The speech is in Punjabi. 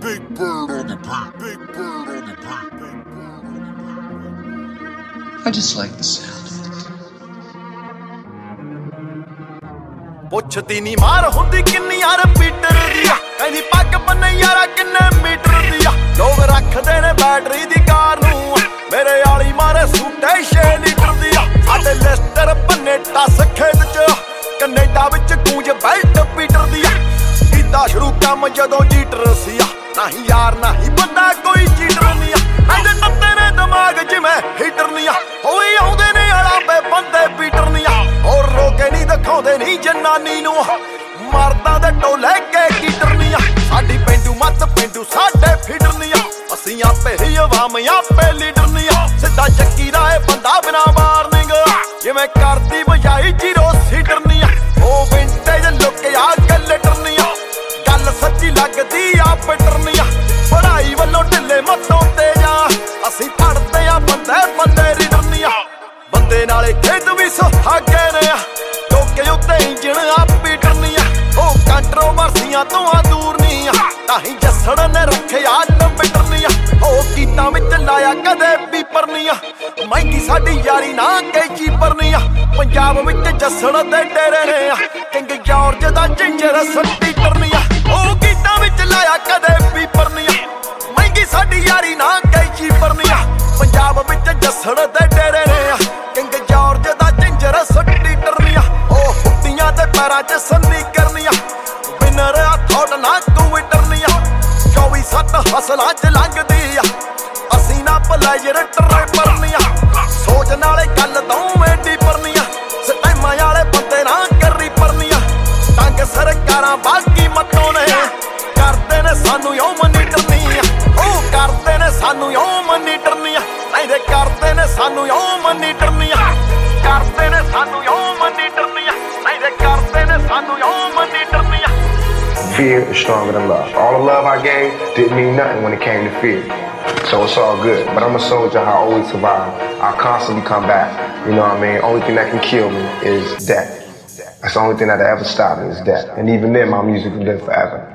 Big bird on the beat. Big bird on the beat. I just like the sound of it. ਪੁੱਛਦੀ ਨੀ ਮਾਰ ਹੁੰਦੀ ਕਿੰਨੀ ਯਾਰ ਪੀਟਰ ਦੀ ਆ ਕਹਿੰਦੀ ਪੱਗ ਬੰਨੇ ਯਾਰਾ ਕਿੰਨੇ ਮੀਟਰ ਦੀ ਆ ਲੋਕ ਰੱਖਦੇ ਨੇ ਬੈਟਰੀ ਦੀ ਕਾਰ ਨੂੰ ਮੇਰੇ ਵਾਲੀ ਮਾਰੇ ਸੂਟੇ 6 ਲੀਟਰ ਦੀ ਆ ਸਾਡੇ ਲਿਸਟਰ ਬੰਨੇ ਟੱਸ ਖੇਤ ਚ ਕੈਨੇਡਾ ਵਿੱਚ ਗੂੰਜ ਬੈਲਟ ਪੀਟਰ ਦੀ ਆ ਕੀਤਾ ਸ਼ੁਰੂ ਕੰਮ ਜਦੋਂ ਜੀਟਰ ਸੀ ਆ ਨਹੀਂ ਯਾਰ ਨਹੀਂ ਬੰਦਾ ਕੋਈ ਚੀਟਰ ਨਹੀਂ ਆ ਇਹਦੇ ਨੱਤੇ ਨੇ ਦਿਮਾਗ ਜਿਵੇਂ ਹੀਟਰ ਨਹੀਂ ਆ ਹੋਈ ਆਉਂਦੇ ਨੇ ਆਲਾਂਬੇ ਬੰਦੇ ਪੀਟਰ ਨਹੀਂ ਆ ਹੋਰ ਰੋਕੇ ਨਹੀਂ ਦਿਖਾਉਂਦੇ ਨਹੀਂ ਜਨਾਨੀ ਨੂੰ ਮਰਦਾਂ ਦੇ ਟੋਲੇ ਕੇ ਕੀਟਰ ਨਹੀਂ ਆ ਸਾਡੀ ਪਿੰਡੂ ਮੱਤ ਪਿੰਡੂ ਸਾਡੇ ਫੀਟਰ ਨਹੀਂ ਆ ਅਸੀਂ ਆਪੇ ਹੀ ਆਵਾਮ ਆਪੇ ਲੀਡਰ ਨਹੀਂ ਆ ਸਿੱਧਾ ਚੱਕੀ ਦਾ ਇਹ ਬੰਦਾ ਬਿਨਾ ਵਾਰਨਿੰਗ ਜਿਵੇਂ ਕਰਦੀ ਬਜਾਈ ਜੀਰੋ ਸੀਟਰ ਨਹੀਂ ਆ ਉਹ ਵਿੰਟੇਜ ਲੁੱਕ ਆ ਗੱਲਟਰ ਨਹੀਂ ਆ ਗੱਲ ਸੱਚੀ ਲੱਗਦੀ ਆ ਪਿੱਟਰ ਨਹੀਂ ਆ ਪੜਾਈ ਵੱਲੋਂ ਢਿੱਲੇ ਮੱਤੋਂ ਤੇ ਜਾ ਅਸੀਂ ਪੜਦੇ ਆ ਬੰਦੇ ਰੀਡਰ ਨਹੀਂ ਆ ਬੰਦੇ ਨਾਲੇ ਖੇਤ ਵੀ ਸੁਹਾਗੇ ਨੇ ਆ ਲੋਕੇ ਉੱਤੇ ਇੰਜਣ ਆ ਪੀਟਰ ਨਹੀਂ ਆ ਉਹ ਕੰਟਰੋਵਰਸੀਆਂ ਤੋਂ ਆ ਦੂਰ ਨਹੀਂ ਆ ਤਾਂ ਹੀ ਜੱਸੜ ਨੇ ਰੱਖਿਆ ਨੰਬਰ ਨਹੀਂ ਆ ਉਹ ਗੀਤਾਂ ਵਿੱਚ ਲਾਇਆ ਕਦੇ ਪੀਪਰ ਨਹੀਂ ਆ ਮਹਿੰਗੀ ਸਾਡੀ ਯਾਰੀ ਨਾ ਕਈ ਚੀਪਰ ਨਹੀਂ ਆ ਪੰਜਾਬ ਵਿੱਚ ਜੱਸੜ ਦੇ ਡੇਰੇ ਨੇ ਆ ਕਿੰਗ ਜਾਰਜ ਦਾ ਜਿੰਜਰ ਸਪੀਟਰ ਨਹੀਂ ਆ ਉਹ ਗੀਤਾਂ ਵਿੱਚ ਲਾਇਆ ਕਦੇ ਪੀਪਰ ਨਹੀਂ ਆ ਮਹਿੰਗੀ ਸਾਡੀ ਯਾਰੀ ਨਾ ਕਈ ਚੀਪਰ ਨਹੀਂ ਆ ਪੰਜਾਬ ਵਿੱਚ ਜੱਸੜ ਦੇ ਡੇਰੇ ਨੇ ਆ ਕਿੰਗ ਜਾਰਜ ਦਾ ਜਿੰਜਰ ਸਪੀਟਰ ਨਹੀਂ ਆ ਉਹ ਹੁੱਟੀਆਂ ਤੇ ਪੈਰਾਂ 'ਚ ਸੰਨੀ ਕਰਨੀ ਆ ਬਿਨਰ ਆ ਥੋਟ ਨਾ ਟਵਿੱਟਰ ਨਹੀਂ ਆ 24/7 ਹਸਲਾਂ 'ਚ ਲੰਘਦੀ ਆ ਅਸੀਂ ਨਾ ਪਲੇਜਰ ਟਰੈਪਰ ਨਹੀਂ ਆ ਸੋਚ ਨਾਲੇ ਗੱਲ ਦੋਵੇਂ ਡੀਪਰ ਨਹੀਂ ਆ ਸਟੈਮਾਂ ਵਾਲੇ ਬੰਦੇ ਨਾ ਕਰੀ ਪਰਨੀਆਂ ਤੰਗ ਸਰਕਾਰਾਂ ਬਾਕੀ ਮਤੋਂ ਨੇ ਕਰਦੇ ਨੇ ਸਾਨੂੰ ਯੋ ਮਨੀਟਰ ਨਹੀਂ ਆ ਉਹ ਕਰਦੇ ਨੇ ਸਾਨੂੰ ਯੋ ਮਨੀਟਰ ਨਹੀਂ ਆ ਨਹੀਂ ਦੇ ਕਰਦੇ ਨੇ ਸਾਨੂੰ ਯੋ ਮਨੀਟਰ ਨਹੀਂ ਆ ਕਰਦੇ ਨੇ ਸਾਨੂੰ ਯੋ ਮਨੀਟਰ ਨਹੀਂ ਆ ਨਹੀਂ ਦੇ ਕਰਦੇ ਨੇ ਸਾਨੂੰ ਯੋ ਮਨੀਟਰ ਨਹੀਂ ਆ Fear is stronger than love. All the love I gave didn't mean nothing when it came to fear. So it's all good. But I'm a soldier, I always survive. I constantly come back. You know what I mean? Only thing that can kill me is death. That's the only thing that'll ever stop me is death. And even then, my music will live forever.